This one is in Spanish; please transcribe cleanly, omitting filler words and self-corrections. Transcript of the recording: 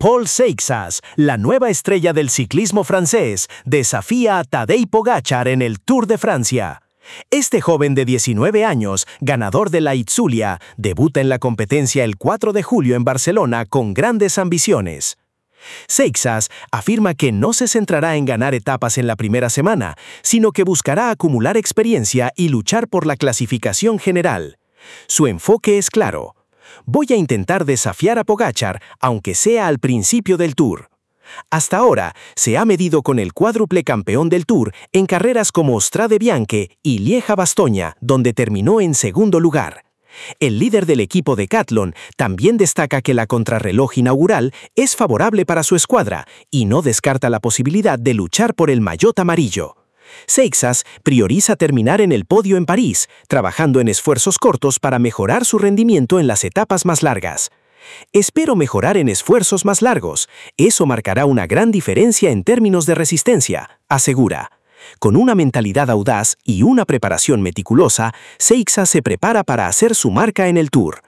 Paul Seixas, la nueva estrella del ciclismo francés, desafía a Tadej Pogačar en el Tour de Francia. Este joven de 19 años, ganador de la Itzulia, debuta en la competencia el 4 de julio en Barcelona con grandes ambiciones. Seixas afirma que no se centrará en ganar etapas en la primera semana, sino que buscará acumular experiencia y luchar por la clasificación general. Su enfoque es claro: voy a intentar desafiar a Pogačar, aunque sea al principio del Tour. Hasta ahora, se ha medido con el cuádruple campeón del Tour en carreras como Strade Bianche y Lieja-Bastoña, donde terminó en segundo lugar. El líder del equipo Decathlon también destaca que la contrarreloj inaugural es favorable para su escuadra y no descarta la posibilidad de luchar por el maillot amarillo. Seixas prioriza terminar en el podio en París, trabajando en esfuerzos cortos para mejorar su rendimiento en las etapas más largas. Espero mejorar en esfuerzos más largos. Eso marcará una gran diferencia en términos de resistencia, asegura. Con una mentalidad audaz y una preparación meticulosa, Seixas se prepara para hacer su marca en el Tour.